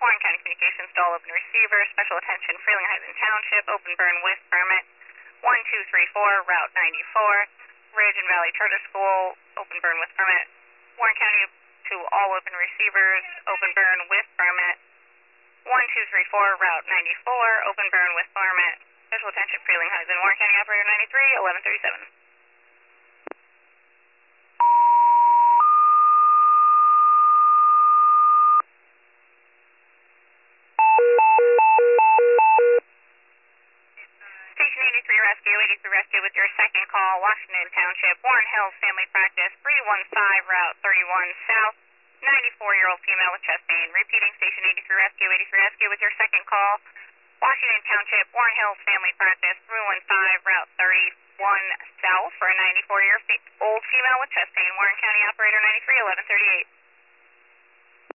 Warren County Communications to all open receivers. Special attention, Freeling Heights Township, open burn with permit. 1234, Route 94. Ridge and Valley Charter School, open burn with permit. Warren County to all open receivers, open burn with permit. 1234, Route 94, open burn with permit. Special attention, Freeling Heights and Warren County Operator 93, 1137. Station 83 Rescue, 83 Rescue with your second call, Washington Township, Warren Hills Family Practice, 315 Route 31 South, 94-year-old female with chest pain. Repeating, Station 83 Rescue, 83 Rescue with your second call, Washington Township, Warren Hills Family Practice, 315 Route 31 South for a 94-year-old female with chest pain. Warren County Operator 93, 1138.